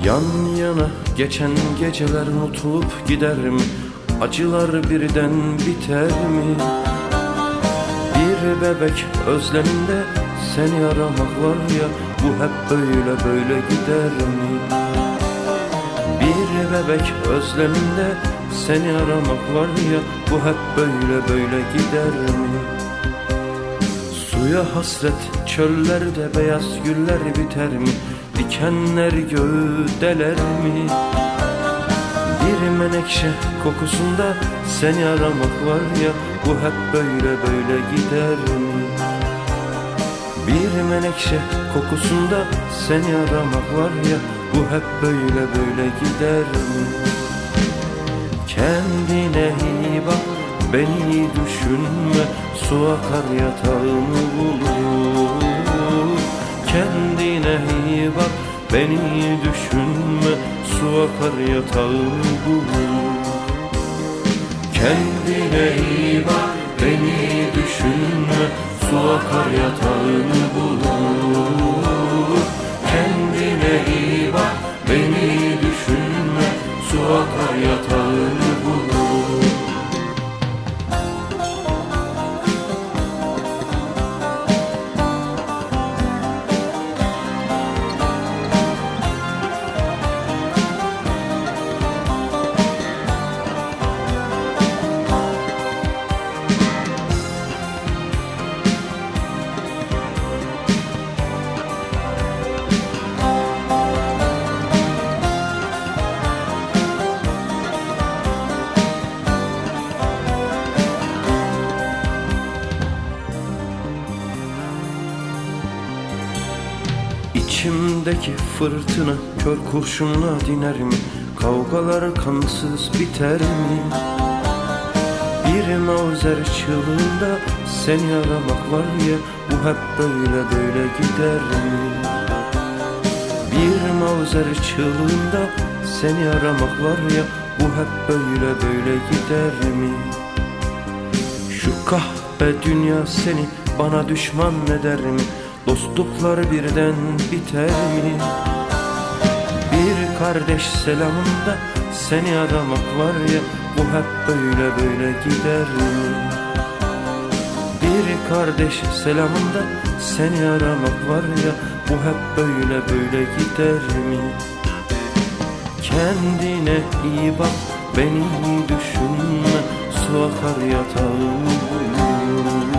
Yan yana geçen geceler unutulup gider mi? Acılar birden biter mi? Bir bebek özleminde seni aramak var ya, bu hep böyle gider mi? Bir bebek özleminde seni aramak var ya, bu hep böyle gider mi? Suya hasret çöllerde beyaz güller biter mi? Dikenler göğü deler mi? Bir menekşe kokusunda seni aramak var ya, bu hep böyle gider mi? Bir menekşe kokusunda seni aramak var ya, bu hep böyle gider mi? Kendine iyi bak, beni düşünme, su akar yatağını bulur. Kendine iyi bak, beni düşünme, su akar yatağını bulur. Kendine iyi bak, beni düşünme, su akar yatağını bulur. Kendine iyi bak, beni düşünme, su akar yatağını bulur. İçimdeki fırtına kör kurşunla diner mi? Kavgalar kansız biter mi? Bir mavzer çığlığında seni aramak var ya, bu hep böyle gider mi? Bir mavzer çığlığında seni aramak var ya, bu hep böyle gider mi? Şu kahpe dünya seni bana düşman eder mi? Dostluklar birden biter mi? Bir kardeş selamında seni aramak var ya, bu hep böyle gider mi? Bir kardeş selamında seni aramak var ya, bu hep böyle gider mi? Kendine iyi bak, beni düşünme, su akar yatağını bulur.